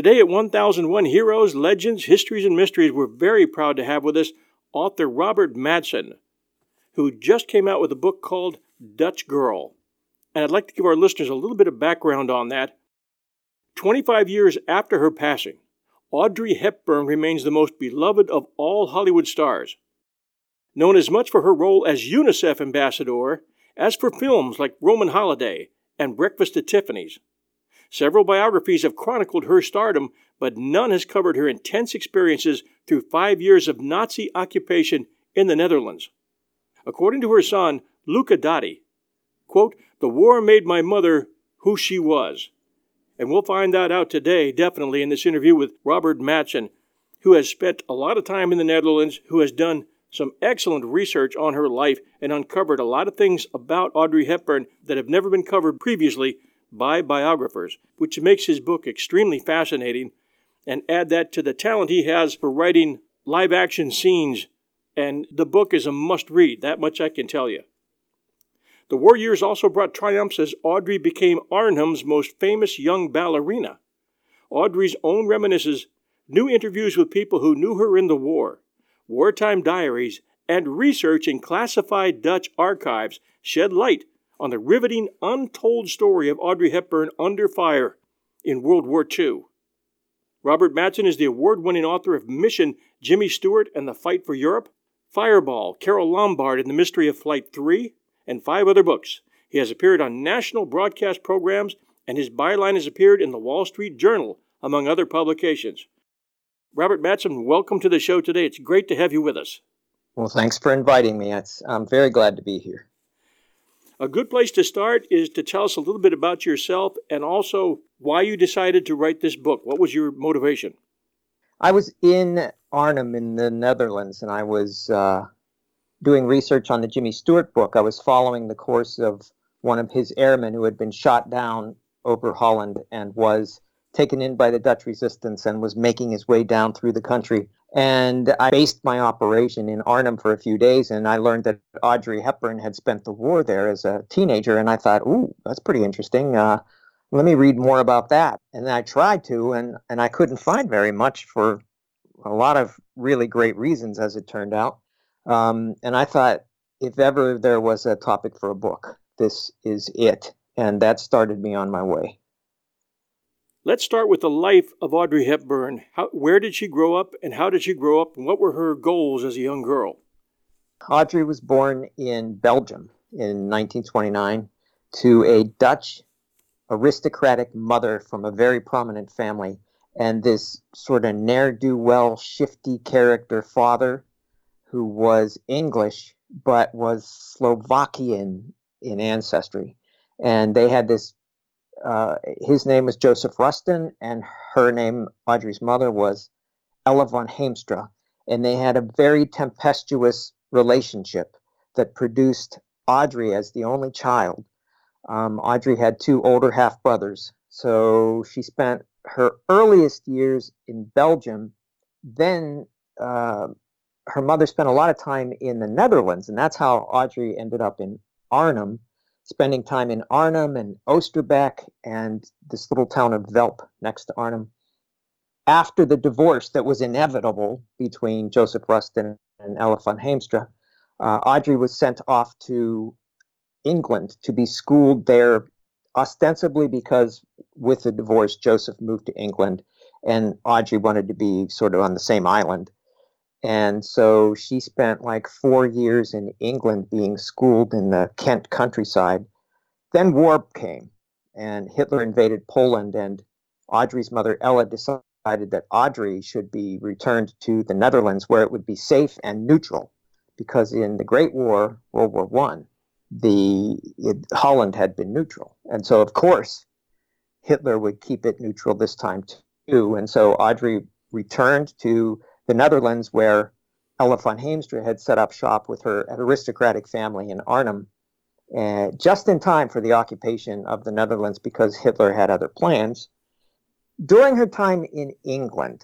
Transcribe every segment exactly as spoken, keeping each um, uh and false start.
Today at one thousand one Heroes, Legends, Histories, and Mysteries, we're very proud to have with us author Robert Madsen, who just came out with a book called Dutch Girl. And I'd like to give our listeners a little bit of background on that. twenty-five years after her passing, Audrey Hepburn remains the most beloved of all Hollywood stars, known as much for her role as UNICEF ambassador as for films like Roman Holiday and Breakfast at Tiffany's. Several biographies have chronicled her stardom, but none has covered her intense experiences through five years of Nazi occupation in the Netherlands. According to her son, Luca Dotti, quote, "The war made my mother who she was." And we'll find that out today, definitely, in this interview with Robert Madsen, who has spent a lot of time in the Netherlands, who has done some excellent research on her life and uncovered a lot of things about Audrey Hepburn that have never been covered previously by biographers, which makes his book extremely fascinating. And add that to the talent he has for writing live-action scenes, and the book is a must-read, that much I can tell you. The war years also brought triumphs as Audrey became Arnhem's most famous young ballerina. Audrey's own reminiscences, new interviews with people who knew her in the war, wartime diaries, and research in classified Dutch archives shed light on the riveting, untold story of Audrey Hepburn under fire in World War Two. Robert Madsen is the award-winning author of Mission: Jimmy Stewart and the Fight for Europe, Fireball, Carole Lombard and the Mystery of Flight three, and five other books. He has appeared on national broadcast programs, and his byline has appeared in the Wall Street Journal, among other publications. Robert Madsen, welcome to the show today. It's great to have you with us. Well, thanks for inviting me. It's, I'm very glad to be here. A good place to start is to tell us a little bit about yourself and also why you decided to write this book. What was your motivation? I was in Arnhem in the Netherlands, and I was uh, doing research on the Jimmy Stewart book. I was following the course of one of his airmen who had been shot down over Holland and was taken in by the Dutch resistance and was making his way down through the country. And I based my operation in Arnhem for a few days, and I learned that Audrey Hepburn had spent the war there as a teenager, and I thought, ooh, that's pretty interesting. Uh, let me read more about that. And I tried to, and, and I couldn't find very much for a lot of really great reasons, as it turned out. Um, and I thought, if ever there was a topic for a book, this is it. And that started me on my way. Let's start with the life of Audrey Hepburn. How, where did she grow up, and how did she grow up, and what were her goals as a young girl? Audrey was born in Belgium in nineteen twenty-nine to a Dutch aristocratic mother from a very prominent family, and this sort of ne'er-do-well, shifty character father who was English but was Slovakian in ancestry. And they had this Uh, his name was Joseph Rustin, and her name, Audrey's mother, was Ella von Heemstra. And they had a very tempestuous relationship that produced Audrey as the only child. Um, Audrey had two older half-brothers, so she spent her earliest years in Belgium. Then uh, her mother spent a lot of time in the Netherlands, and that's how Audrey ended up in Arnhem, spending time in Arnhem and Oosterbeek and this little town of Velp next to Arnhem. After the divorce that was inevitable between Joseph Rustin and Ella von Heemstra, uh, Audrey was sent off to England to be schooled there, ostensibly because with the divorce, Joseph moved to England and Audrey wanted to be sort of on the same island. And so she spent like four years in England being schooled in the Kent countryside. Then war came, and Hitler invaded Poland, and Audrey's mother, Ella, decided that Audrey should be returned to the Netherlands, where it would be safe and neutral, because in the Great War, World War One, the it, Holland had been neutral. And so, of course, Hitler would keep it neutral this time too. And so Audrey returned to the Netherlands, where Ella von Heemstra had set up shop with her aristocratic family in Arnhem, uh, just in time for the occupation of the Netherlands because Hitler had other plans. During her time in England,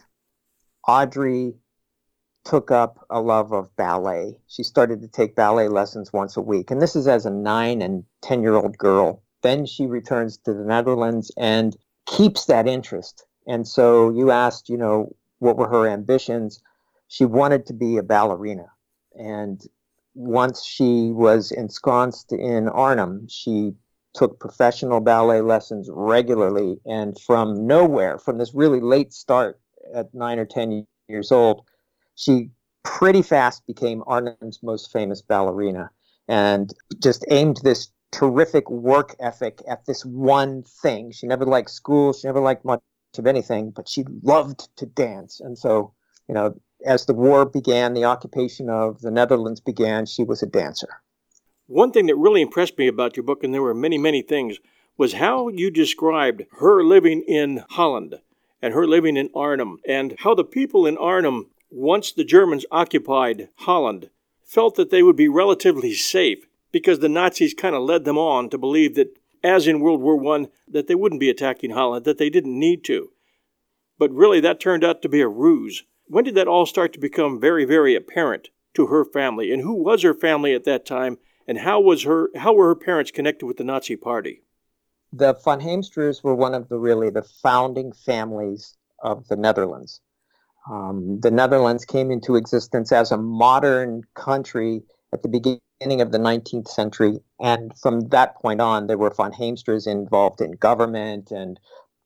Audrey took up a love of ballet. She started to take ballet lessons once a week, and this is as a nine and ten-year-old girl. Then she returns to the Netherlands and keeps that interest And so you asked, you know, what were her ambitions? She wanted to be a ballerina. And once she was ensconced in Arnhem, she took professional ballet lessons regularly. And from nowhere, from this really late start at nine or ten years old, she pretty fast became Arnhem's most famous ballerina and just aimed this terrific work ethic at this one thing. She never liked school. She never liked much of anything, but she loved to dance. And so, you know, as the war began, the occupation of the Netherlands began, she was a dancer. One thing that really impressed me about your book, and there were many, many things, was how you described her living in Holland and her living in Arnhem, and how the people in Arnhem, once the Germans occupied Holland, felt that they would be relatively safe because the Nazis kind of led them on to believe that, as in World War One, that they wouldn't be attacking Holland, that they didn't need to. But really, that turned out to be a ruse. When did that all start to become very, very apparent to her family? And who was her family at that time? And how was her? How were her parents connected with the Nazi Party? The von Heemsters were one of the really the founding families of the Netherlands. Um, the Netherlands came into existence as a modern country at the beginning of the nineteenth century, and from that point on, there were von Heemsters involved in government and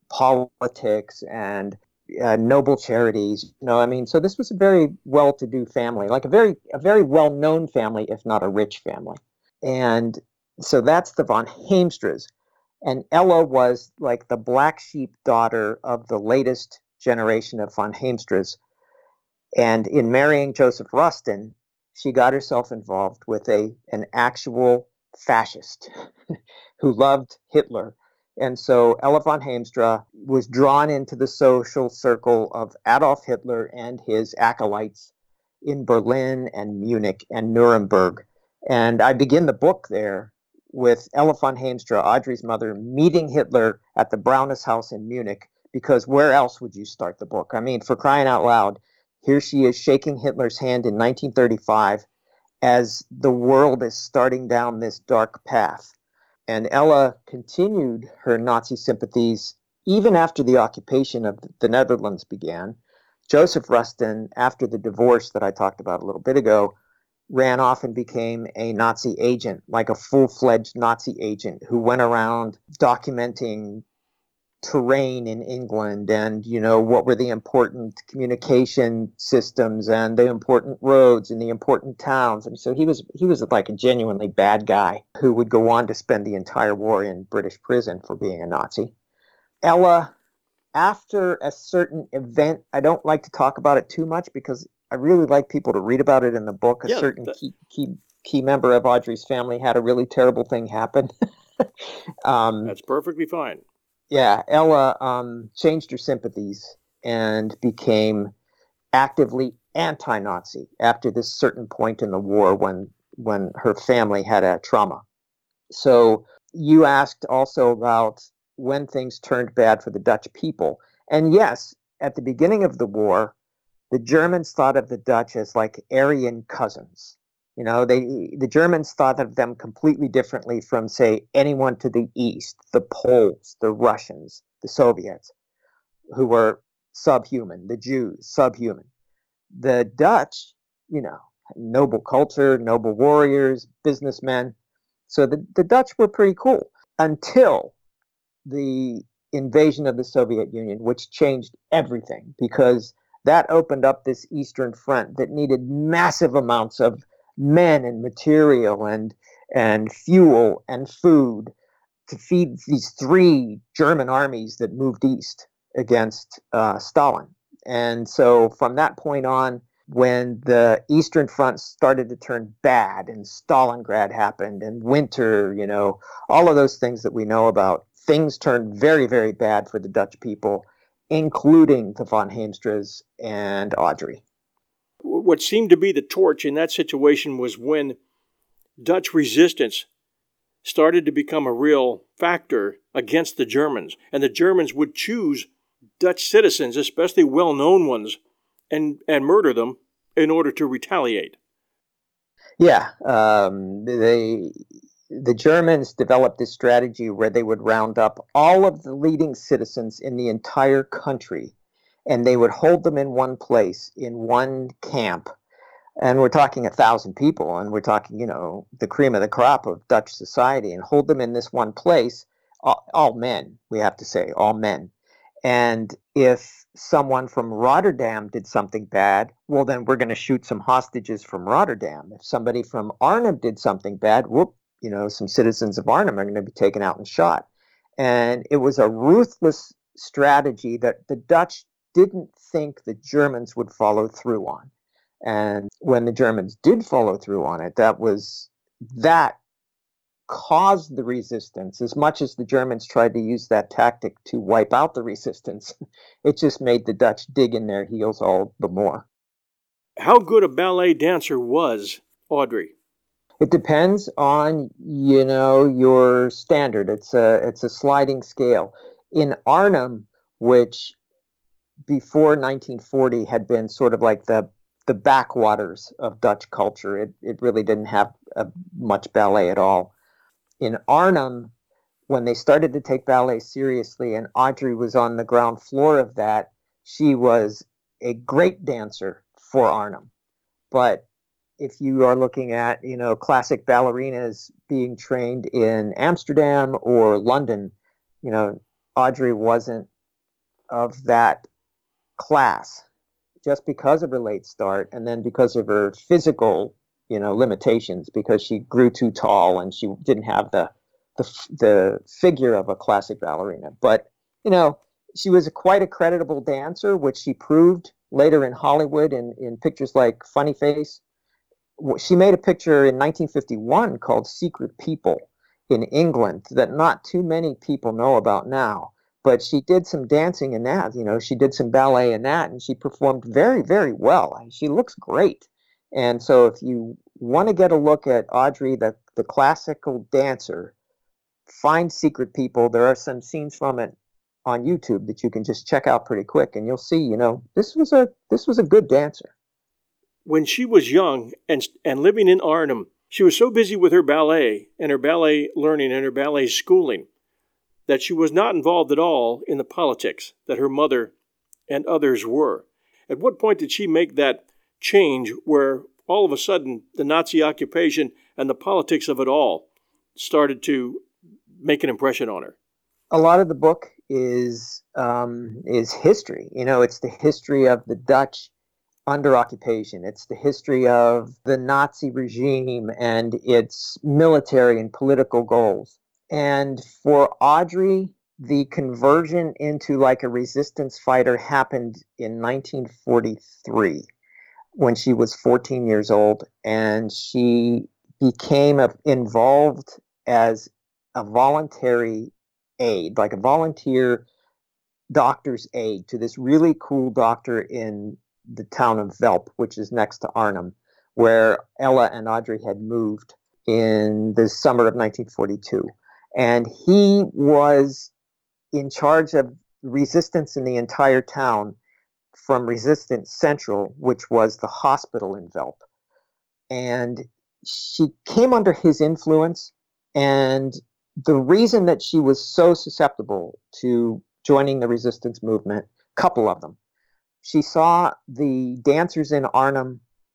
politics and uh, noble charities. You know, I mean, so this was a very well-to-do family, like a very a very well-known family, if not a rich family. And so that's the von Heemsters. And Ella was like the black sheep daughter of the latest generation of von Heemsters. And in marrying Joseph Rustin, she got herself involved with a an actual fascist who loved Hitler. And so Ella von Heemstra was drawn into the social circle of Adolf Hitler and his acolytes in Berlin and Munich and Nuremberg. And I begin the book there with Ella von Heemstra, Audrey's mother, meeting Hitler at the Braunes house in Munich, because where else would you start the book? I mean, for crying out loud, here she is shaking Hitler's hand in nineteen thirty-five as the world is starting down this dark path. And Ella continued her Nazi sympathies even after the occupation of the Netherlands began. Joseph Rustin, after the divorce that I talked about a little bit ago, ran off and became a Nazi agent, like a full-fledged Nazi agent who went around documenting terrain in England and, you know, what were the important communication systems and the important roads and the important towns. And so he was he was like a genuinely bad guy who would go on to spend the entire war in British prison for being a Nazi. Ella, after a certain event, I don't like to talk about it too much because I really like people to read about it in the book. A yeah, certain that... key, key key member of Audrey's family had a really terrible thing happen. um, That's perfectly fine. Yeah, Ella um, changed her sympathies and became actively anti-Nazi after this certain point in the war when when her family had a trauma. So you asked also about when things turned bad for the Dutch people. And yes, at the beginning of the war, the Germans thought of the Dutch as like Aryan cousins. You know, they the Germans thought of them completely differently from, say, anyone to the east, the Poles, the Russians, the Soviets, who were subhuman, the Jews, subhuman. The Dutch, you know, noble culture, noble warriors, businessmen. So the, the Dutch were pretty cool until the invasion of the Soviet Union, which changed everything because that opened up this Eastern Front that needed massive amounts of men and material and and fuel and food to feed these three German armies that moved east against uh, Stalin. And so from that point on, when the Eastern Front started to turn bad and Stalingrad happened and winter, you know, all of those things that we know about, things turned very, very bad for the Dutch people, including the von Heemstras and Audrey. What seemed to be the torch in that situation was when Dutch resistance started to become a real factor against the Germans. And the Germans would choose Dutch citizens, especially well-known ones, and, and murder them in order to retaliate. Yeah, um, they the Germans developed this strategy where they would round up all of the leading citizens in the entire country, and they would hold them in one place, in one camp. And we're talking a thousand people, and we're talking, you know, the cream of the crop of Dutch society, and hold them in this one place, all, all men, we have to say, all men. And if someone from Rotterdam did something bad, well, then we're going to shoot some hostages from Rotterdam. If somebody from Arnhem did something bad, whoop, you know, some citizens of Arnhem are going to be taken out and shot. And it was a ruthless strategy that the Dutch didn't think the Germans would follow through on. And when the Germans did follow through on it, that was that caused the resistance. As much as the Germans tried to use that tactic to wipe out the resistance, it just made the Dutch dig in their heels all the more. How good a ballet dancer was Audrey? It depends on, you know, your standard. It's a it's a sliding scale. In Arnhem, which before nineteen forty had been sort of like the the backwaters of Dutch culture. It, it really didn't have uh, much ballet at all. In Arnhem, when they started to take ballet seriously, and Audrey was on the ground floor of that, she was a great dancer for Arnhem. But if you are looking at, you know, classic ballerinas being trained in Amsterdam or London, you know, Audrey wasn't of that class, just because of her late start, and then because of her physical, you know, limitations, because she grew too tall and she didn't have the the, the figure of a classic ballerina. But, you know, she was a, quite a creditable dancer, which she proved later in Hollywood in, in pictures like Funny Face. She made a picture in nineteen fifty-one called Secret People in England that not too many people know about now. But she did some dancing in that, you know, she did some ballet in that, and she performed very, very well. She looks great. And so if you want to get a look at Audrey, the, the classical dancer, find Secret People. There are some scenes from it on YouTube that you can just check out pretty quick, and you'll see, you know, this was a this was a good dancer. When she was young and and living in Arnhem, she was so busy with her ballet and her ballet learning and her ballet schooling that she was not involved at all in the politics that her mother and others were. At what point did she make that change where all of a sudden the Nazi occupation and the politics of it all started to make an impression on her? A lot of the book is um, is history. You know, it's the history of the Dutch under occupation. It's the history of the Nazi regime and its military and political goals. And for Audrey, the conversion into like a resistance fighter happened in nineteen forty-three when she was fourteen years old, and she became a, involved as a voluntary aide, like a volunteer doctor's aide to this really cool doctor in the town of Velp, which is next to Arnhem, where Ella and Audrey had moved in the summer of nineteen forty-two. And he was in charge of resistance in the entire town from Resistance Central, which was the hospital in Velp. And she came under his influence, and the reason that she was so susceptible to joining the resistance movement, a couple of them. She saw the dancers in Arnhem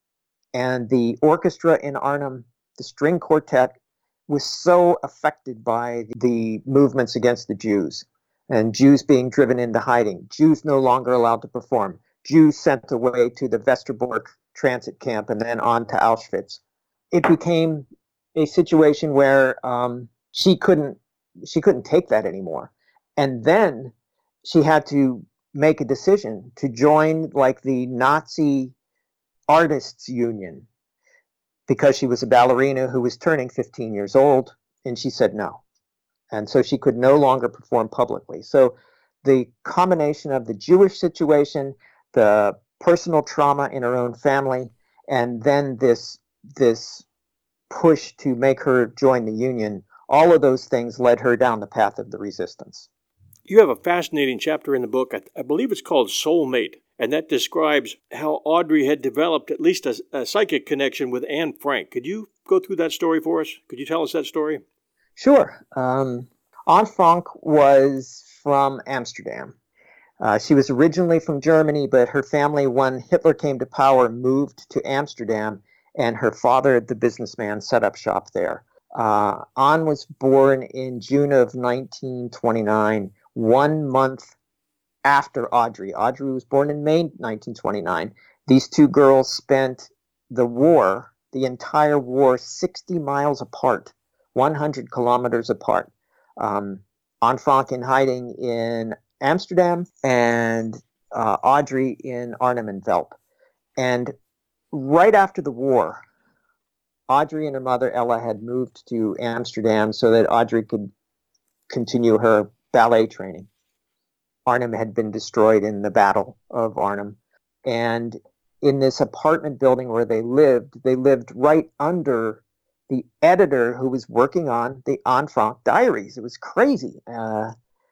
and the orchestra in Arnhem, the string quartet, was so affected by the movements against the Jews, and Jews being driven into hiding, Jews no longer allowed to perform, Jews sent away to the Westerbork transit camp and then on to Auschwitz. It became a situation where um, she couldn't she couldn't take that anymore. And then she had to make a decision to join like the Nazi Artists Union, because she was a ballerina who was turning fifteen years old, and she said no. And so she could no longer perform publicly. So the combination of the Jewish situation, the personal trauma in her own family, and then this this push to make her join the union, all of those things led her down the path of the resistance. You have a fascinating chapter in the book. I, I believe it's called Soulmate, and that describes how Audrey had developed at least a, a psychic connection with Anne Frank. Could you go through that story for us? Could you tell us that story? Sure. Um, Anne Frank was from Amsterdam. Uh, she was originally from Germany, but her family, when Hitler came to power, moved to Amsterdam, and her father, the businessman, set up shop there. Uh, Anne was born in June of nineteen twenty-nine, one month after Audrey. Audrey was born in May nineteen twenty-nine. These two girls spent the war, the entire war, sixty miles apart, one hundred kilometers apart. Um, Anne Frank in hiding in Amsterdam, and uh, Audrey in Arnhem and Velp. And right after the war, Audrey and her mother, Ella, had moved to Amsterdam so that Audrey could continue her ballet training. Arnhem had been destroyed in the Battle of Arnhem. And in this apartment building where they lived, they lived right under the editor who was working on the Anne Frank diaries. It was crazy. Uh,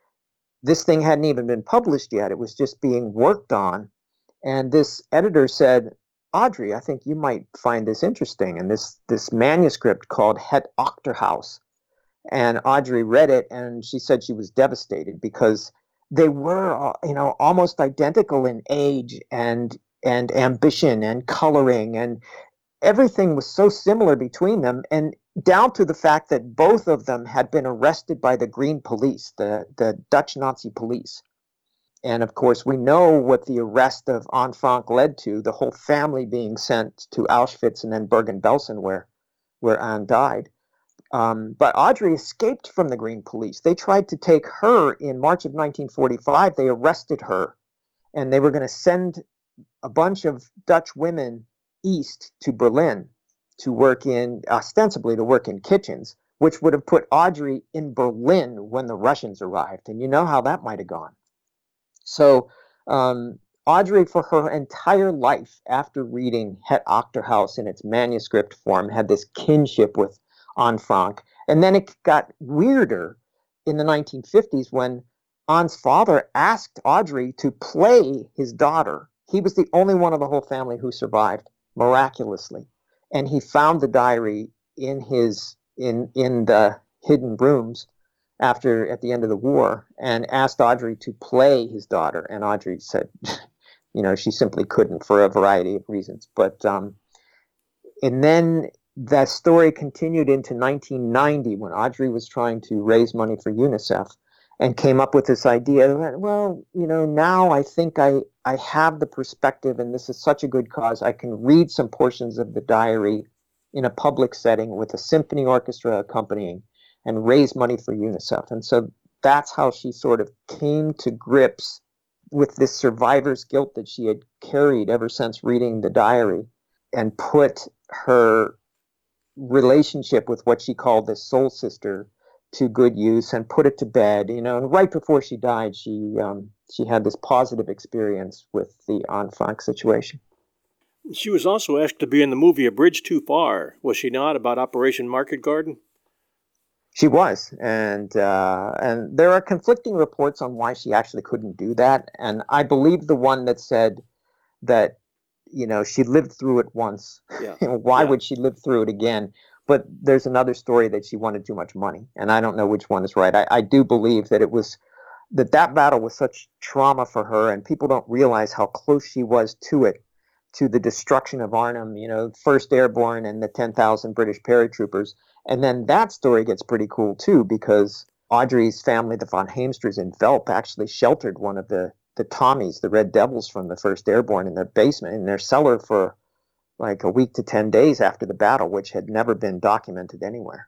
this thing hadn't even been published yet. It was just being worked on. And this editor said, Audrey, I think you might find this interesting. And this, this manuscript called Het Achterhuis. And Audrey read it, and she said she was devastated because they were, you know, almost identical in age and and ambition and coloring, and everything was so similar between them, and down to the fact that both of them had been arrested by the Green Police, the, the Dutch Nazi police. And of course, we know what the arrest of Anne Frank led to, the whole family being sent to Auschwitz and then Bergen-Belsen, where, where Anne died. Um, but Audrey escaped from the Green Police. They tried to take her in March of nineteen forty-five. They arrested her, and they were going to send a bunch of Dutch women east to Berlin to work in, ostensibly to work in kitchens, which would have put Audrey in Berlin when the Russians arrived. And you know how that might have gone. So um, Audrey, for her entire life, after reading Het Achterhuis in its manuscript form, had this kinship with Anne Frank. And then it got weirder in the nineteen fifties when Anne's father asked Audrey to play his daughter. He was the only one of the whole family who survived, miraculously. And he found the diary in his in in the hidden rooms after at the end of the war, and asked Audrey to play his daughter. And Audrey said, you know, she simply couldn't for a variety of reasons. But um, and then that story continued into nineteen ninety when Audrey was trying to raise money for UNICEF and came up with this idea that, well, you know, now I think I, I have the perspective, and this is such a good cause. I can read some portions of the diary in a public setting with a symphony orchestra accompanying and raise money for UNICEF. And so that's how she sort of came to grips with this survivor's guilt that she had carried ever since reading the diary, and put her relationship with what she called the soul sister to good use and put it to bed, you know. And right before she died, she um, she had this positive experience with the Anne Frank situation. She was also asked to be in the movie A Bridge Too Far, was she not, about Operation Market Garden? She was, and uh, and there are conflicting reports on why she actually couldn't do that. And I believe the one that said that, you know, she lived through it once. Yeah. Why yeah. would she live through it again? But there's another story that she wanted too much money, and I don't know which one is right. I, I do believe that it was that that battle was such trauma for her, and people don't realize how close she was to it, to the destruction of Arnhem, you know, first Airborne and the ten thousand British paratroopers. And then that story gets pretty cool too, because Audrey's family, the von Heemsters in Velp, actually sheltered one of the the Tommies, the Red Devils from the first Airborne, in their basement, in their cellar for like a week to ten days after the battle, which had never been documented anywhere.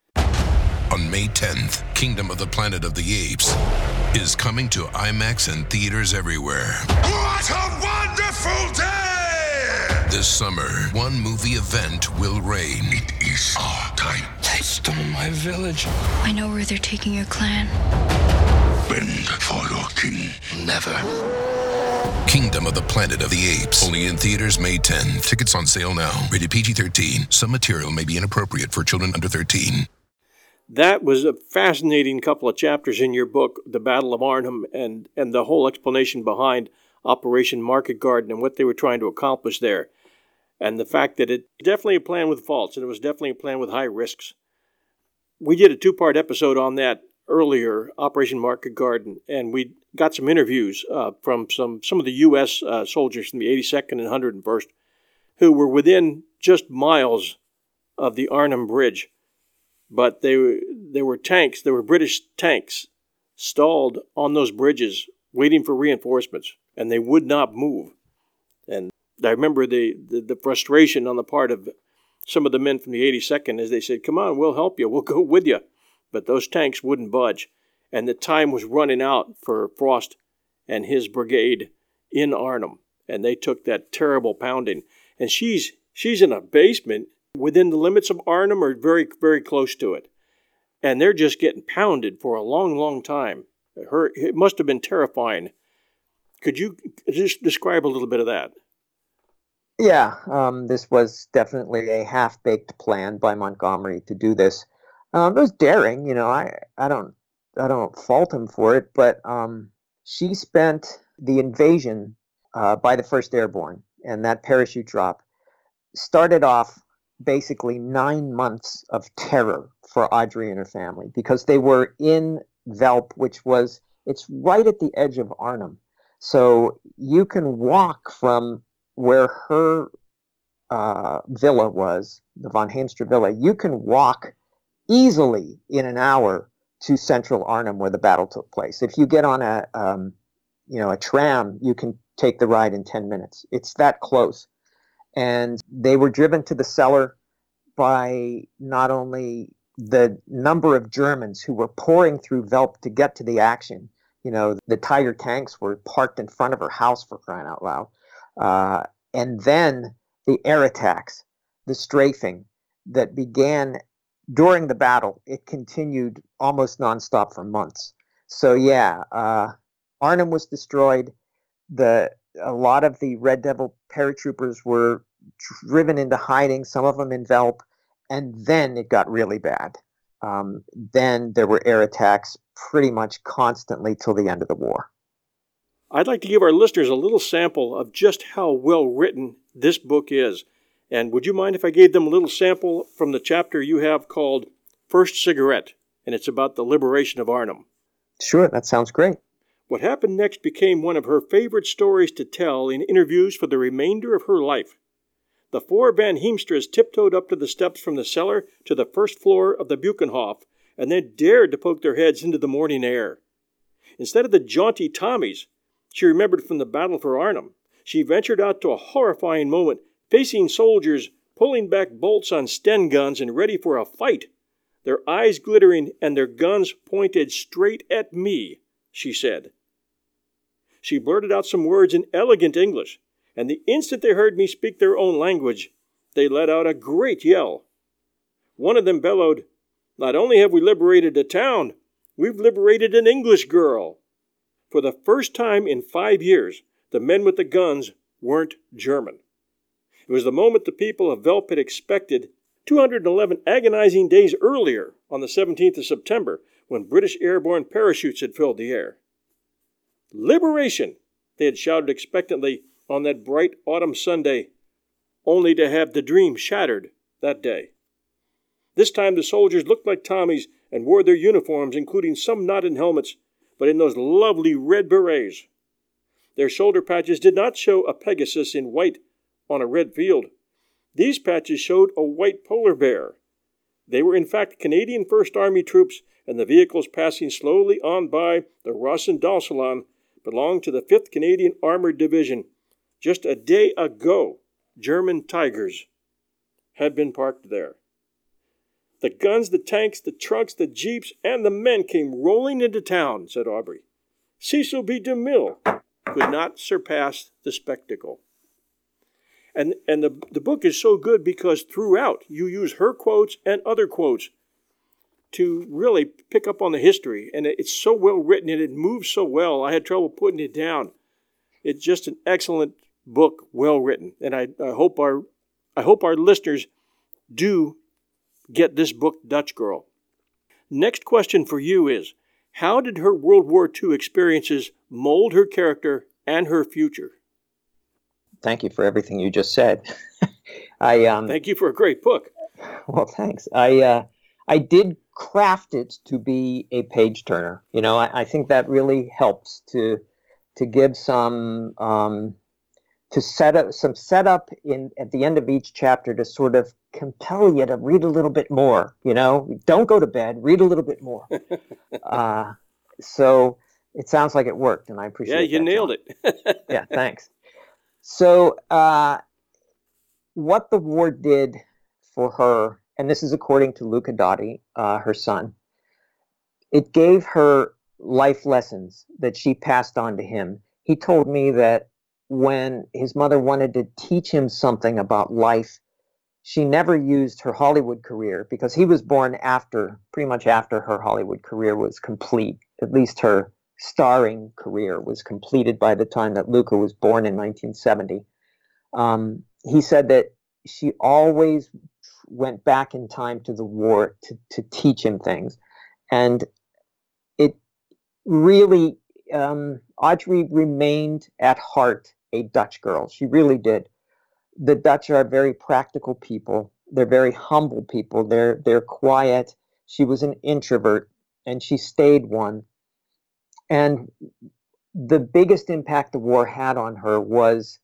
On May tenth, Kingdom of the Planet of the Apes is coming to IMAX and theaters everywhere. What a wonderful day! This summer, one movie event will reign. It is our time. They stole my village. I know where they're taking your clan. Bend for your king. Never. Kingdom of the Planet of the Apes. Only in theaters May tenth. Tickets on sale now. Rated P G thirteen. Some material may be inappropriate for children under thirteen. That was a fascinating couple of chapters in your book, The Battle of Arnhem, and, and the whole explanation behind Operation Market Garden and what they were trying to accomplish there. and the fact that it definitely a plan with faults, and it was definitely a plan with high risks. We did a two-part episode on that earlier, Operation Market Garden, and we got some interviews uh, from some, some of the U S uh, soldiers from the eighty-second and one hundred first who were within just miles of the Arnhem Bridge. But they were, there were tanks, there were British tanks stalled on those bridges waiting for reinforcements, and they would not move. And I remember the, the, the frustration on the part of some of the men from the eighty-second as they said, come on, we'll help you, we'll go with you. But those tanks wouldn't budge, and the time was running out for Frost and his brigade in Arnhem, and they took that terrible pounding. And she's she's in a basement within the limits of Arnhem or very, very close to it. And they're just getting pounded for a long, long time. Her, it must have been terrifying. Could you just describe a little bit of that? Yeah, um, this was definitely a half-baked plan by Montgomery to do this. Um, it was daring, you know. I, I don't I don't fault him for it, but um, she spent the invasion uh, by the First Airborne and that parachute drop started off basically nine months of terror for Audrey and her family because they were in Velp, which was, it's right at the edge of Arnhem. So you can walk from where her uh, villa was, the von Heemstra villa, you can walk easily in an hour to central Arnhem where the battle took place. If you get on a, um, you know, a tram, you can take the ride in ten minutes. It's that close. And they were driven to the cellar by not only the number of Germans who were pouring through Velp to get to the action. You know, the Tiger tanks were parked in front of her house, for crying out loud. Uh, and then the air attacks, the strafing that began during the battle, it continued almost nonstop for months. So yeah, uh, Arnhem was destroyed. The a lot of the Red Devil paratroopers were driven into hiding, some of them in Velp, and then it got really bad. Um, then there were air attacks pretty much constantly till the end of the war. I'd like to give our listeners a little sample of just how well written this book is. And would you mind if I gave them a little sample from the chapter you have called First Cigarette, and it's about the liberation of Arnhem? Sure, that sounds great. What happened next became one of her favorite stories to tell in interviews for the remainder of her life. The four Van Heemstras tiptoed up to the steps from the cellar to the first floor of the Buchenhof and then dared to poke their heads into the morning air. Instead of the jaunty Tommies she remembered from the battle for Arnhem, she ventured out to a horrifying moment, facing soldiers pulling back bolts on Sten guns and ready for a fight, their eyes glittering and their guns pointed straight at me, she said. She blurted out some words in elegant English, and the instant they heard me speak their own language, they let out a great yell. One of them bellowed, "Not only have we liberated a town, we've liberated an English girl." For the first time in five years, the men with the guns weren't German. It was the moment the people of Velp had expected two hundred eleven agonizing days earlier on the seventeenth of September, when British airborne parachutes had filled the air. Liberation, they had shouted expectantly on that bright autumn Sunday, only to have the dream shattered that day. This time the soldiers looked like Tommies and wore their uniforms, including some not in helmets, but in those lovely red berets. Their shoulder patches did not show a Pegasus in white on a red field. These patches showed a white polar bear. They were in fact Canadian First Army troops, and the vehicles passing slowly on by the Rossendal-Salon belonged to the fifth Canadian Armored Division. Just a day ago, German Tigers had been parked there. The guns, the tanks, the trucks, the jeeps, and the men came rolling into town, said Aubrey. Cecil B. DeMille could not surpass the spectacle. And, and the, the book is so good because throughout you use her quotes and other quotes to really pick up on the history. And it's so well written and it moves so well, I had trouble putting it down. It's just an excellent book, well written. And I, I hope our I hope our listeners do get this book, Dutch Girl. Next question for you is, how did her World War Two experiences mold her character and her future? Thank you for everything you just said. I um, Thank you for a great book. Well, thanks. I uh, I did craft it to be a page turner. You know, I, I think that really helps to to give some um, to set up some setup in at the end of each chapter to sort of compel you to read a little bit more. You know, don't go to bed. Read a little bit more. uh, so it sounds like it worked, and I appreciate. Yeah, you that, nailed John. it. Yeah, thanks. So. Uh, What the war did for her, and this is according to Luca Dotti, uh, her son, it gave her life lessons that she passed on to him. He told me that when his mother wanted to teach him something about life, she never used her Hollywood career, because he was born after, pretty much after her Hollywood career was complete. At least her starring career was completed by the time that Luca was born in nineteen seventy. Um, he said that she always went back in time to the war to, to teach him things. And it really, um, Audrey remained at heart a Dutch girl. She really did. The Dutch are very practical people. They're very humble people. They're, they're quiet. She was an introvert, and she stayed one. And the biggest impact the war had on her was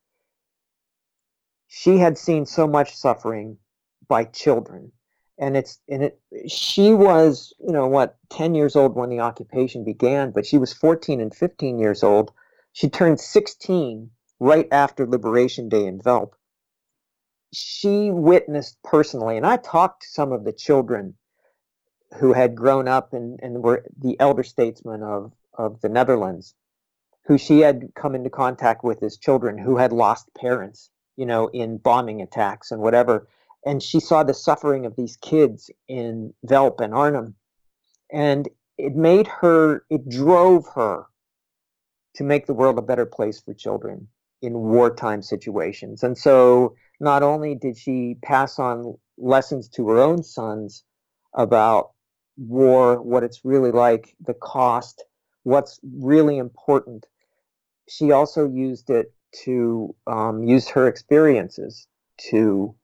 she had seen so much suffering by children, and it's and it she was, you know what, ten years old when the occupation began, but she was fourteen and fifteen years old. She turned sixteen right after Liberation Day in Velp. She witnessed personally, and I talked to some of the children who had grown up and, and were the elder statesmen of, of the Netherlands, who she had come into contact with as children, who had lost parents, you know, in bombing attacks and whatever. And she saw the suffering of these kids in Velp and Arnhem. And it made her, it drove her to make the world a better place for children in wartime situations. And so not only did she pass on lessons to her own sons about war, what it's really like, the cost, what's really important, she also used it to um, use her experiences to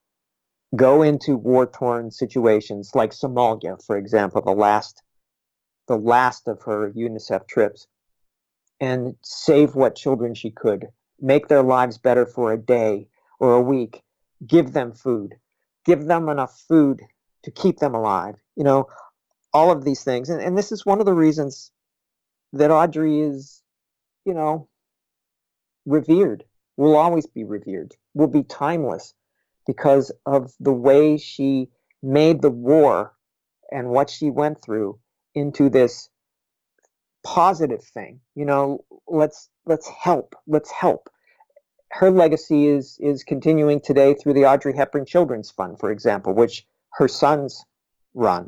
go into war-torn situations like Somalia, for example, the last, the last of her UNICEF trips, and save what children she could, make their lives better for a day or a week, give them food, give them enough food to keep them alive, you know, all of these things. And, and this is one of the reasons that Audrey is, you know, revered, will always be revered, will be timeless, because of the way she made the war and what she went through into this positive thing. You know, let's let's help, let's help. Her legacy is is continuing today through the Audrey Hepburn Children's Fund, for example, which her sons run.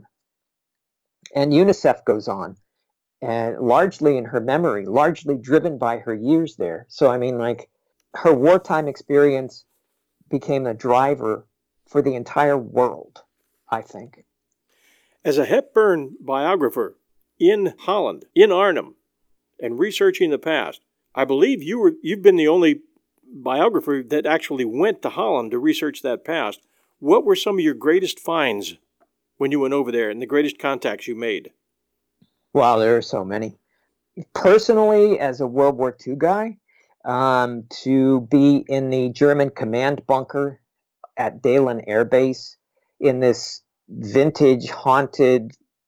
And UNICEF goes on, and largely in her memory, largely driven by her years there. So, I mean, like, her wartime experience became a driver for the entire world, I think. As a Hepburn biographer in Holland, in Arnhem, and researching the past, I believe you were, you've been the only biographer that actually went to Holland to research that past. What were some of your greatest finds when you went over there and the greatest contacts you made? Wow, there are so many. Personally, as a World War Two guy, um, to be in the German command bunker at Dalen Air Base in this vintage, haunted,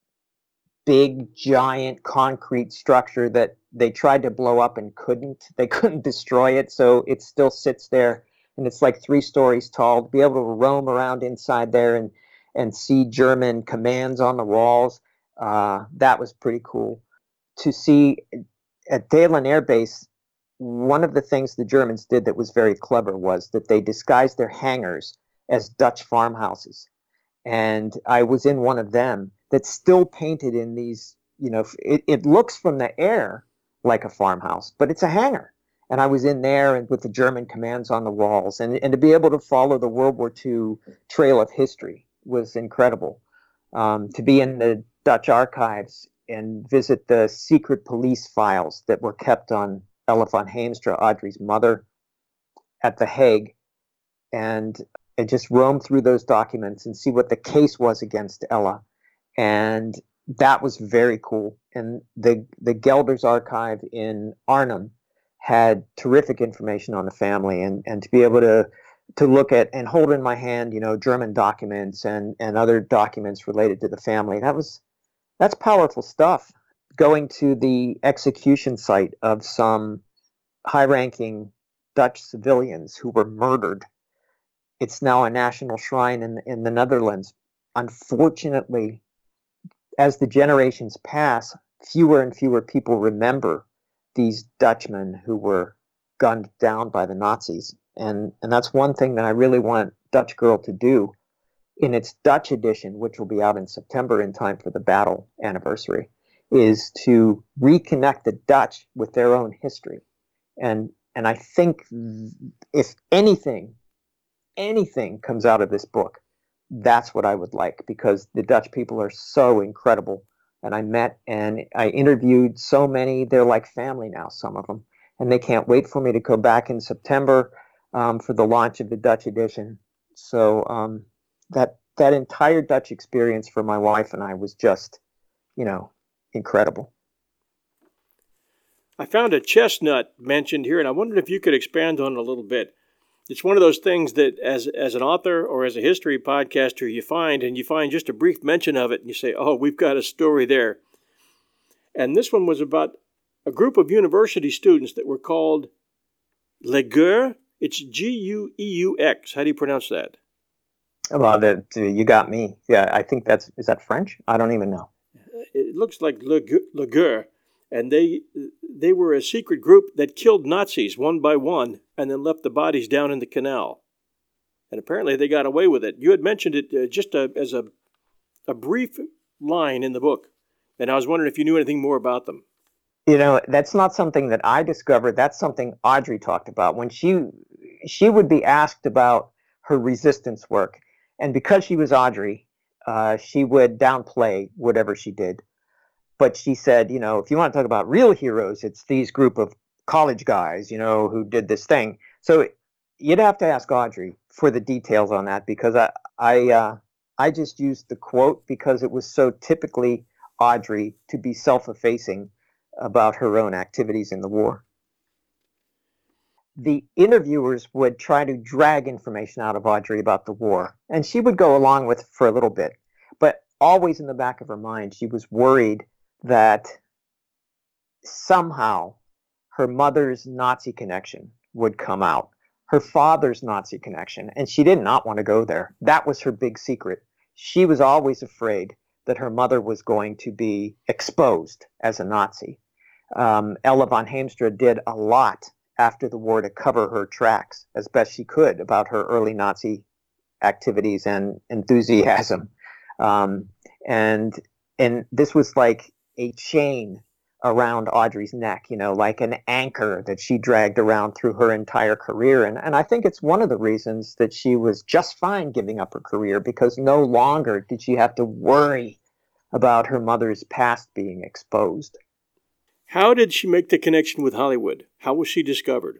big, giant concrete structure that they tried to blow up and couldn't. They couldn't destroy it, so it still sits there, and it's like three stories tall. To be able to roam around inside there and, and see German commands on the walls, uh, that was pretty cool. To see at Dalen Air Base, one of the things the Germans did that was very clever was that they disguised their hangars as Dutch farmhouses. And I was in one of them that's still painted in these, you know, it, it looks from the air like a farmhouse, but it's a hangar. And I was in there and with the German commands on the walls. And, and to be able to follow the World War Two trail of history was incredible. Um, to be in the Dutch archives and visit the secret police files that were kept on Ella von Heemstra, Audrey's mother, at The Hague, and and just roam through those documents and see what the case was against Ella. And that was very cool. And the the Gelders archive in Arnhem had terrific information on the family, and, and to be able to to look at and hold in my hand, you know, German documents and, and other documents related to the family. That was that's powerful stuff. Going to the execution site of some high-ranking Dutch civilians who were murdered. It's now a national shrine in in the Netherlands. Unfortunately, as the generations pass, fewer and fewer people remember these Dutchmen who were gunned down by the Nazis. And, and that's one thing that I really want Dutch Girl to do in its Dutch edition, which will be out in September in time for the battle anniversary, is to reconnect the Dutch with their own history. And, and I think if anything, anything comes out of this book, that's what I would like, because the Dutch people are so incredible. And I met and I interviewed so many. They're like family now, some of them. And they can't wait for me to go back in September um, for the launch of the Dutch edition. So um, that that entire Dutch experience for my wife and I was just, you know, incredible. I found a chestnut mentioned here, and I wondered if you could expand on it a little bit. It's one of those things that as as an author or as a history podcaster you find, and you find just a brief mention of it, and you say, oh, we've got a story there. And this one was about a group of university students that were called Les Gueux. It's G U E U X. How do you pronounce that? Well, the, the, you got me. Yeah, I think that's, is that French? I don't even know. It looks like Les Gueux, Les Gueux. And they they were a secret group that killed Nazis one by one and then left the bodies down in the canal. And apparently they got away with it. You had mentioned it uh, just a, as a, a brief line in the book. And I was wondering if you knew anything more about them. You know, that's not something that I discovered. That's something Audrey talked about. When she she would be asked about her resistance work. And because she was Audrey, uh, she would downplay whatever she did. But she said, you know, if you want to talk about real heroes, it's these group of college guys, you know, who did this thing. So you'd have to ask Audrey for the details on that, because I I uh, I just used the quote because it was so typically Audrey to be self-effacing about her own activities in the war. The interviewers would try to drag information out of Audrey about the war, and she would go along with it for a little bit. But always in the back of her mind, she was worried that somehow her mother's Nazi connection would come out, her father's Nazi connection, and she did not want to go there. That was her big secret. She was always afraid that her mother was going to be exposed as a Nazi. Um, Ella von Heemstra did a lot after the war to cover her tracks as best she could about her early Nazi activities and enthusiasm. Um, and and this was like a chain around Audrey's neck, you know, like an anchor that she dragged around through her entire career. And, and I think it's one of the reasons that she was just fine giving up her career, because no longer did she have to worry about her mother's past being exposed. How did she make the connection with Hollywood? How was she discovered?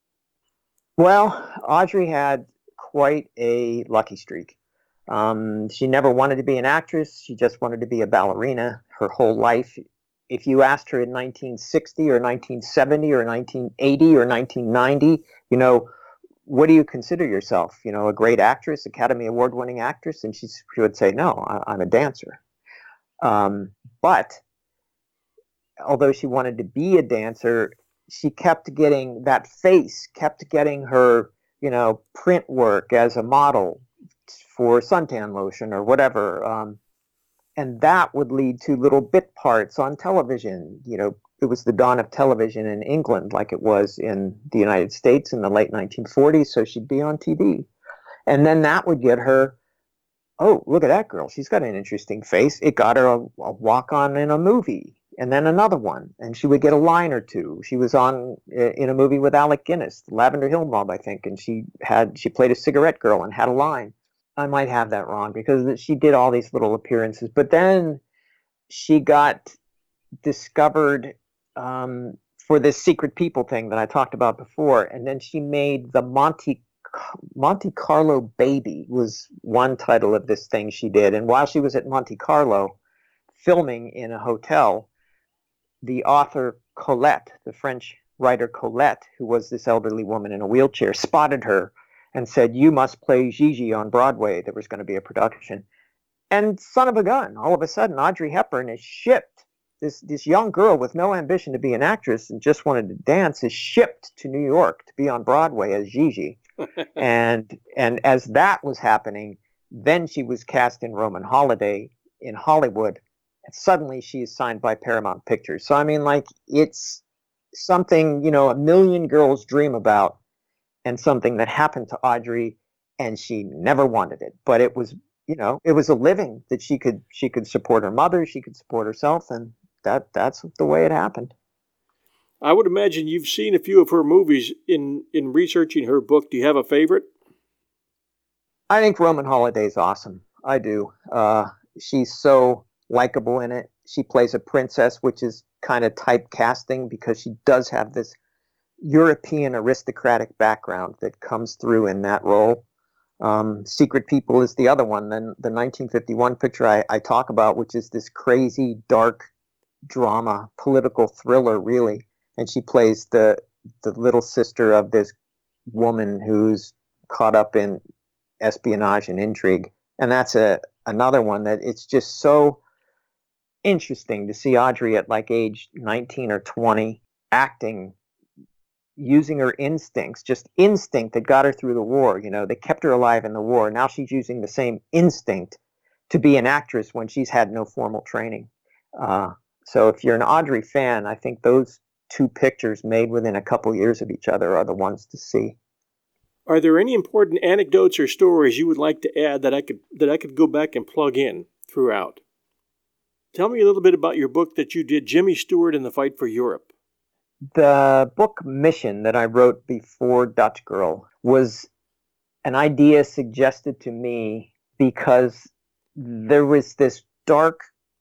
Well, Audrey had quite a lucky streak. Um, she never wanted to be an actress. She just wanted to be a ballerina her whole life. If you asked her in nineteen sixty or nineteen seventy or nineteen eighty or nineteen ninety, you know, what do you consider yourself? You know, a great actress, Academy Award-winning actress? And she, she would say, no, I, I'm a dancer. Um, but although she wanted to be a dancer, she kept getting that face, kept getting her, you know, print work as a model for suntan lotion or whatever. Um, and that would lead to little bit parts on television. You know, it was the dawn of television in England like it was in the United States in the late nineteen forties, so she'd be on T V. And then that would get her, oh, look at that girl. She's got an interesting face. It got her a, a walk-on in a movie, and then another one. And she would get a line or two. She was on in a movie with Alec Guinness, Lavender Hill Mob, I think, and she had she played a cigarette girl and had a line. I might have that wrong because she did all these little appearances. But then she got discovered um, for this secret people thing that I talked about before. And then she made the Monte Monte Carlo Baby was one title of this thing she did. And while she was at Monte Carlo filming in a hotel, the author Colette, the French writer Colette, who was this elderly woman in a wheelchair, spotted her and said, "You must play Gigi on Broadway." There was going to be a production. And son of a gun, all of a sudden, Audrey Hepburn is shipped. This this young girl with no ambition to be an actress and just wanted to dance is shipped to New York to be on Broadway as Gigi. and and as that was happening, then she was cast in Roman Holiday in Hollywood. And suddenly she is signed by Paramount Pictures. So, I mean, like, it's something, you know, a million girls dream about, and something that happened to Audrey, and she never wanted it. But it was, you know, it was a living that she could she could support her mother, she could support herself, and that that's the way it happened. I would imagine you've seen a few of her movies in, in researching her book. Do you have a favorite? I think Roman Holiday is awesome. I do. Uh, she's so likable in it. She plays a princess, which is kind of typecasting because she does have this European aristocratic background that comes through in that role. Um, Secret People is the other one. Then the nineteen fifty-one picture I, I talk about, which is this crazy, dark drama, political thriller, really. And she plays the the little sister of this woman who's caught up in espionage and intrigue. And that's a another one that it's just so interesting to see Audrey at like age nineteen or twenty acting, using her instincts, just instinct that got her through the war. You know, they kept her alive in the war. Now she's using the same instinct to be an actress when she's had no formal training. Uh, so if you're an Audrey fan, I think those two pictures made within a couple years of each other are the ones to see. Are there any important anecdotes or stories you would like to add that I could that I could go back and plug in throughout? Tell me a little bit about your book that you did, Jimmy Stewart and the Fight for Europe. The book Mission that I wrote before Dutch Girl was an idea suggested to me because there was this dark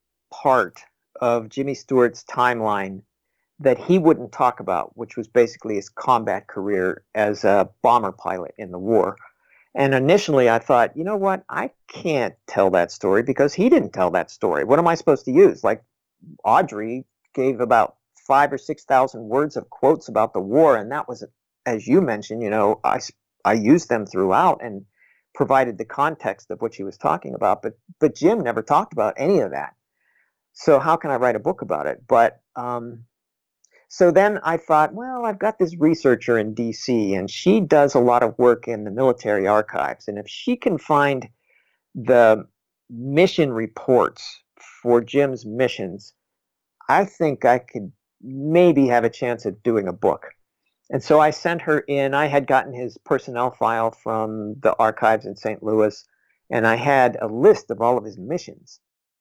part of Jimmy Stewart's timeline that he wouldn't talk about, which was basically his combat career as a bomber pilot in the war. And initially I thought, you know what, I can't tell that story because he didn't tell that story. What am I supposed to use? Like, Audrey gave about five or six thousand words of quotes about the war, and that was, as you mentioned, you know, I, I used them throughout and provided the context of what she was talking about. But but Jim never talked about any of that. So how can I write a book about it? But um, so then I thought, well, I've got this researcher in D C, and she does a lot of work in the military archives. And if she can find the mission reports for Jim's missions, I think I could maybe have a chance at doing a book. And so I sent her in. I had gotten his personnel file from the archives in Saint Louis, and I had a list of all of his missions.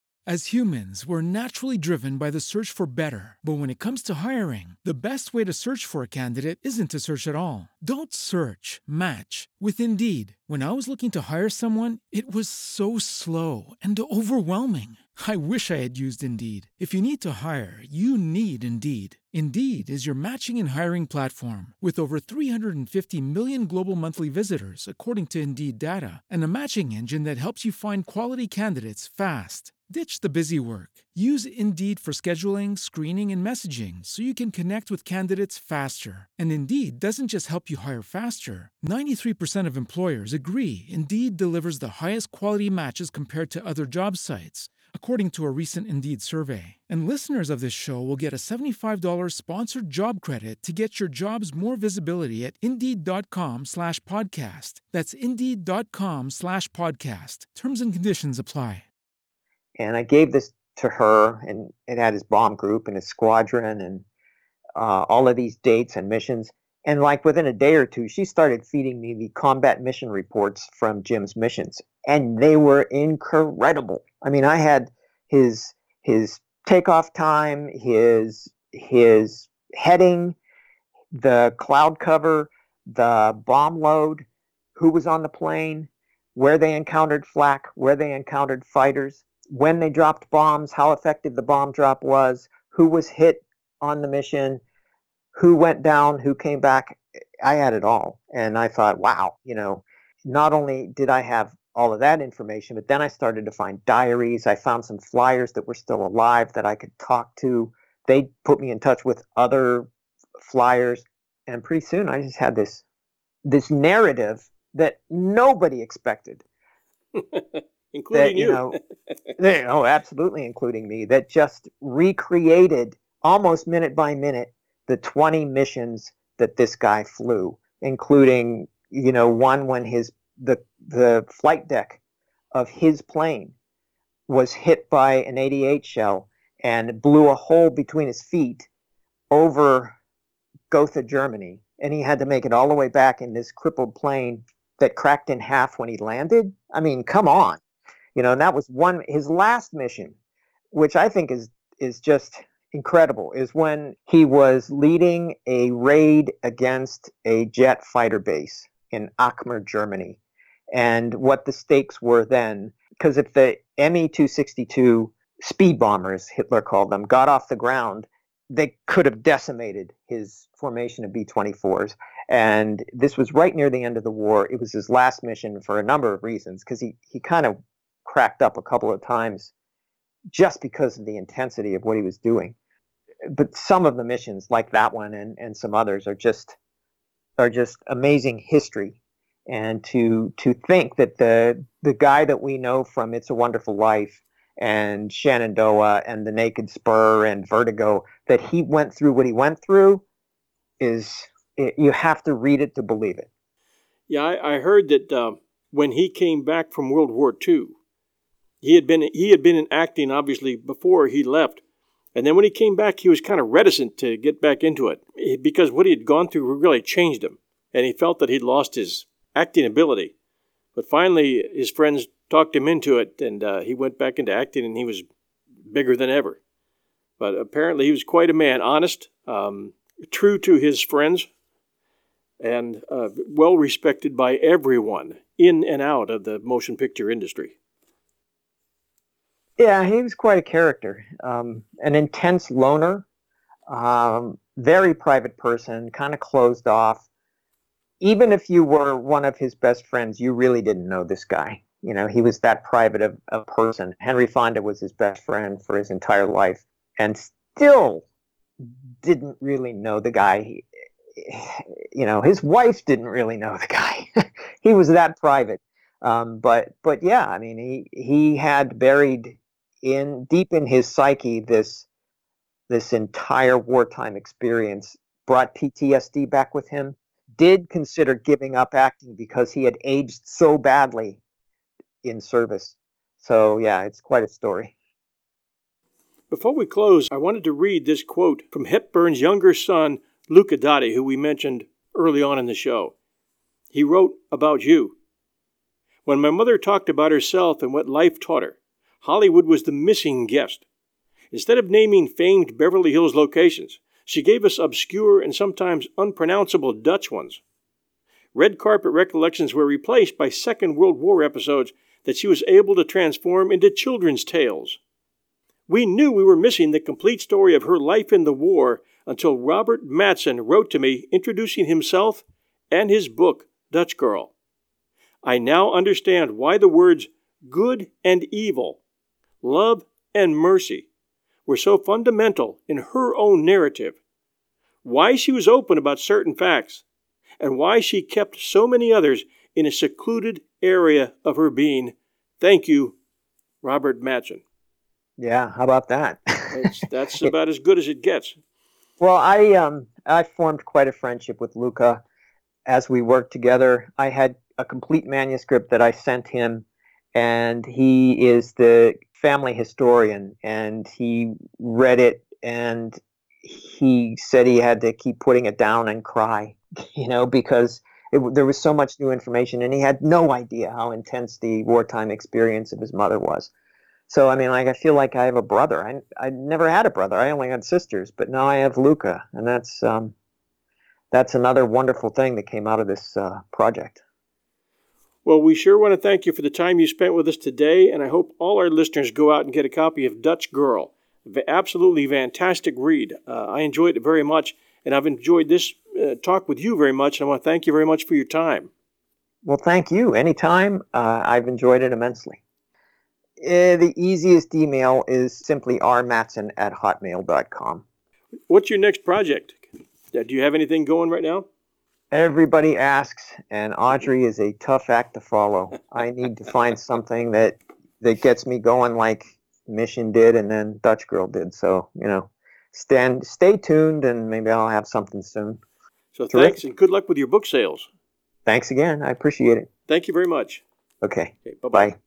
As humans, we're naturally driven by the search for better. But when it comes to hiring, the best way to search for a candidate isn't to search at all. Don't search, match with Indeed. When I was looking to hire someone, it was so slow and overwhelming. I wish I had used Indeed. If you need to hire, you need Indeed. Indeed is your matching and hiring platform with over three hundred fifty million global monthly visitors, according to Indeed data, and a matching engine that helps you find quality candidates fast. Ditch the busy work. Use Indeed for scheduling, screening, and messaging so you can connect with candidates faster. And Indeed doesn't just help you hire faster. ninety-three percent of employers agree Indeed delivers the highest quality matches compared to other job sites, according to a recent Indeed survey. And listeners of this show will get a seventy-five dollars sponsored job credit to get your jobs more visibility at Indeed.com slash podcast. That's Indeed.com slash podcast. Terms and conditions apply. And I gave this to her, and it had his bomb group and his squadron and uh, all of these dates and missions. And like within a day or two, she started feeding me the combat mission reports from Jim's missions. And they were incredible. I mean, I had his his takeoff time, his his heading, the cloud cover, the bomb load, who was on the plane, where they encountered flak, where they encountered fighters, when they dropped bombs, how effective the bomb drop was, who was hit on the mission, who went down, who came back. I had it all. And I thought, wow, you know, not only did I have all of that information, but then I started to find diaries. I found some flyers that were still alive that I could talk to. They put me in touch with other flyers. And pretty soon I just had this this narrative that nobody expected. Including that, you. you. know, they, oh, absolutely, including me, that just recreated almost minute by minute the twenty missions that this guy flew, including, you know, one when his the the flight deck of his plane was hit by an eighty-eight shell and blew a hole between his feet over Gotha, Germany, and he had to make it all the way back in this crippled plane that cracked in half when he landed. I mean, come on. You know, and that was one, his last mission, which I think is is just incredible, is when he was leading a raid against a jet fighter base in Aachen, Germany. And what the stakes were then, because if the M E two sixty-two speed bombers, Hitler called them, got off the ground, they could have decimated his formation of B twenty-fours. And this was right near the end of the war. It was his last mission for a number of reasons, because he, he kind of cracked up a couple of times just because of the intensity of what he was doing. But some of the missions, like that one and, and some others, are just are just amazing history. And to to think that the the guy that we know from It's a Wonderful Life and Shenandoah and The Naked Spur and Vertigo, that he went through what he went through, is it, you have to read it to believe it. Yeah, I, I heard that uh, when he came back from World War Two, he had been he had been in acting obviously before he left, and then when he came back, he was kind of reticent to get back into it because what he had gone through really changed him, and he felt that he'd lost his acting ability. But finally, his friends talked him into it, and uh, he went back into acting, and he was bigger than ever. But apparently, he was quite a man, honest, um, true to his friends, and uh, well respected by everyone in and out of the motion picture industry. Yeah, he was quite a character. Um, an intense loner, um, very private person, kind of closed off. Even if you were one of his best friends, you really didn't know this guy. You know, he was that private of a person. Henry Fonda was his best friend for his entire life and still didn't really know the guy. He, you know, his wife didn't really know the guy. He was that private. Um, but, but yeah, I mean, he, he had buried in deep in his psyche this, this entire wartime experience, brought P T S D back with him, did consider giving up acting because he had aged so badly in service. So yeah, it's quite a story. Before we close, I wanted to read this quote from Hepburn's younger son, Luca Dotti, who we mentioned early on in the show. He wrote about you. When my mother talked about herself and what life taught her, Hollywood was the missing guest. Instead of naming famed Beverly Hills locations, she gave us obscure and sometimes unpronounceable Dutch ones. Red carpet recollections were replaced by Second World War episodes that she was able to transform into children's tales. We knew we were missing the complete story of her life in the war until Robert Mattson wrote to me introducing himself and his book, Dutch Girl. I now understand why the words good and evil, love and mercy were so fundamental in her own narrative, why she was open about certain facts, and why she kept so many others in a secluded area of her being. Thank you, Robert Mattson. Yeah, how about that? That's, that's about as good as it gets. Well, I um I formed quite a friendship with Luca as we worked together. I had a complete manuscript that I sent him, and he is the family historian, and he read it, and he said he had to keep putting it down and cry, you know, because it, there was so much new information, and he had no idea how intense the wartime experience of his mother was. So, I mean, like, I feel like I have a brother. I I never had a brother. I only had sisters, but now I have Luca, and that's um, that's another wonderful thing that came out of this uh, project. Well, we sure want to thank you for the time you spent with us today, and I hope all our listeners go out and get a copy of Dutch Girl. Absolutely fantastic read. Uh, I enjoyed it very much, And I've enjoyed this uh, talk with you very much, and I want to thank you very much for your time. Well, thank you. Anytime. Uh, I've enjoyed it immensely. Uh, the easiest email is simply r matson at hotmail dot com. What's your next project? Do you have anything going right now? Everybody asks, and Audrey is a tough act to follow. I need to find something that that gets me going like Mission did and then Dutch Girl did. So, you know, stand, stay tuned, and maybe I'll have something soon. So thanks, and good luck with your book sales. Thanks again. I appreciate it. Thank you very much. Okay. Okay, bye-bye. Bye.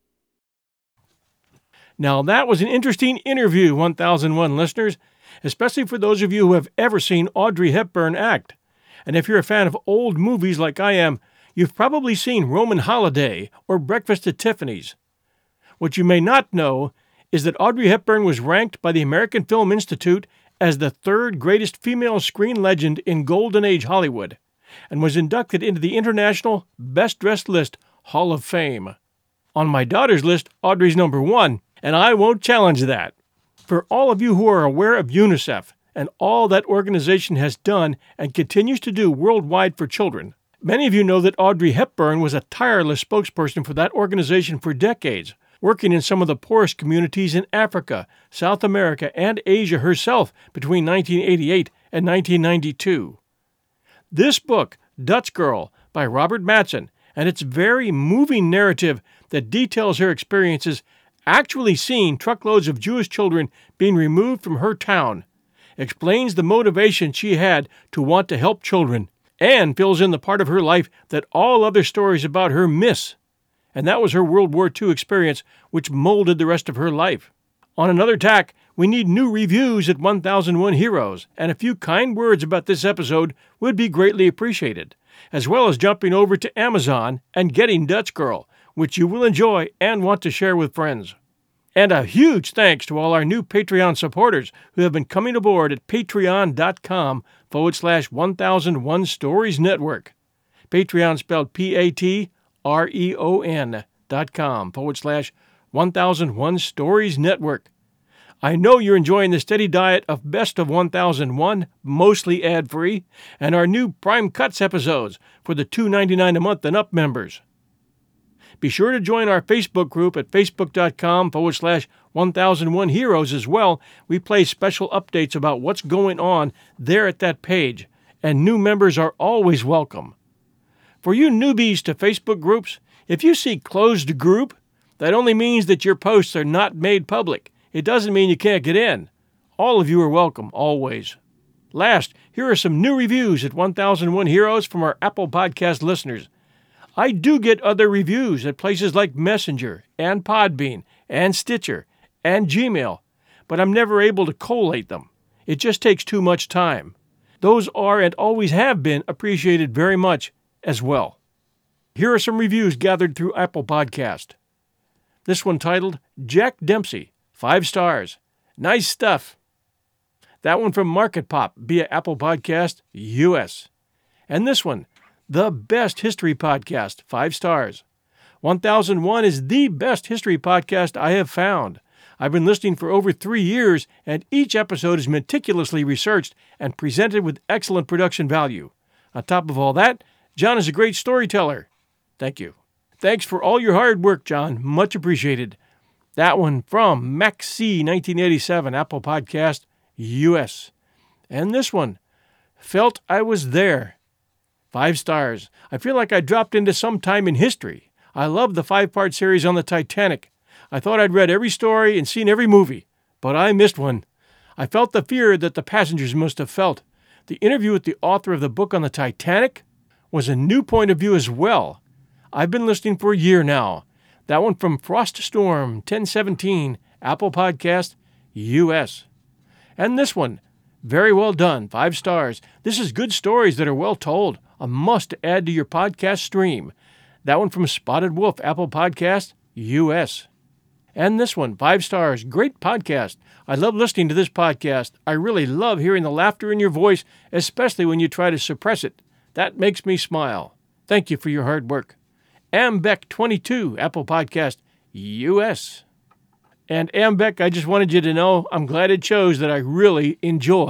Now, that was an interesting interview, one thousand one listeners, especially for those of you who have ever seen Audrey Hepburn act. And if you're a fan of old movies like I am, you've probably seen Roman Holiday or Breakfast at Tiffany's. What you may not know is that Audrey Hepburn was ranked by the American Film Institute as the third greatest female screen legend in Golden Age Hollywood, and was inducted into the International Best Dressed List Hall of Fame. On my daughter's list, Audrey's number one, and I won't challenge that. For all of you who are aware of UNICEF and all that organization has done and continues to do worldwide for children, many of you know that Audrey Hepburn was a tireless spokesperson for that organization for decades, working in some of the poorest communities in Africa, South America, and Asia herself between nineteen eighty-eight and nineteen ninety-two. This book, Dutch Girl, by Robert Mattson, and its very moving narrative that details her experiences actually seeing truckloads of Jewish children being removed from her town, explains the motivation she had to want to help children, and fills in the part of her life that all other stories about her miss. And that was her World War Two experience, which molded the rest of her life. On another tack, we need new reviews at one thousand one Heroes, and a few kind words about this episode would be greatly appreciated, as well as jumping over to Amazon and getting Dutch Girl, which you will enjoy and want to share with friends. And a huge thanks to all our new Patreon supporters who have been coming aboard at patreon.com forward slash 1001 Stories Network. Patreon spelled P-A-T R-E-O-N dot com forward slash 1001 Stories Network. I know you're enjoying the steady diet of Best of one thousand one, mostly ad-free, and our new Prime Cuts episodes for the two dollars and ninety-nine cents a month and up members. Be sure to join our Facebook group at facebook.com forward slash 1001 Heroes as well. We place special updates about what's going on there at that page, and new members are always welcome. For you newbies to Facebook groups, if you see closed group, that only means that your posts are not made public. It doesn't mean you can't get in. All of you are welcome, always. Last, here are some new reviews at one thousand one Heroes from our Apple Podcast listeners. I do get other reviews at places like Messenger and Podbean and Stitcher and Gmail, but I'm never able to collate them. It just takes too much time. Those are and always have been appreciated very much as well. Here are some reviews gathered through Apple Podcast. This one titled, Jack Dempsey, five stars. Nice stuff. That one from Market Pop via Apple Podcast, U S. And this one, The Best History Podcast, five stars. one thousand one is the best history podcast I have found. I've been listening for over three years, and each episode is meticulously researched and presented with excellent production value. On top of all that, John is a great storyteller. Thank you. Thanks for all your hard work, John. Much appreciated. That one from Max C, nineteen eighty-seven, Apple Podcast, U S. And this one, Felt I Was There. Five stars. I feel like I dropped into some time in history. I love the five-part series on the Titanic. I thought I'd read every story and seen every movie, but I missed one. I felt the fear that the passengers must have felt. The interview with the author of the book on the Titanic was a new point of view as well. I've been listening for a year now. That one from Frost Storm, ten seventeen, Apple Podcast, U S. And this one, very well done, five stars. This is good stories that are well told. A must add to your podcast stream. That one from Spotted Wolf, Apple Podcast, U S. And this one, five stars, great podcast. I love listening to this podcast. I really love hearing the laughter in your voice, especially when you try to suppress it. That makes me smile. Thank you for your hard work. Ambeck twenty-two, Apple Podcast, U S. And Ambeck, I just wanted you to know I'm glad it shows that I really enjoy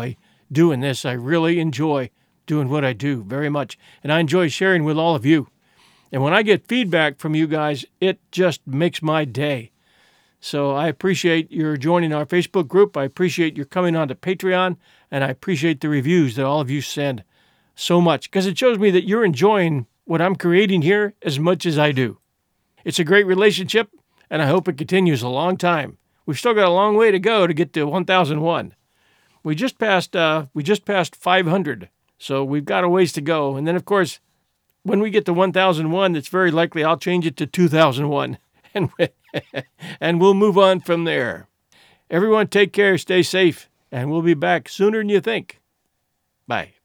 doing this. I really enjoy doing what I do very much, and I enjoy sharing with all of you. And when I get feedback from you guys, it just makes my day. So I appreciate your joining our Facebook group. I appreciate your coming on to Patreon, and I appreciate the reviews that all of you send so much, because it shows me that you're enjoying what I'm creating here as much as I do. It's a great relationship, and I hope it continues a long time. We've still got a long way to go to get to one thousand one. We just passed uh, we just passed five hundred, so we've got a ways to go. And then, of course, when we get to one thousand one, it's very likely I'll change it to two thousand one, and and we'll move on from there. Everyone take care, stay safe, and we'll be back sooner than you think. Bye.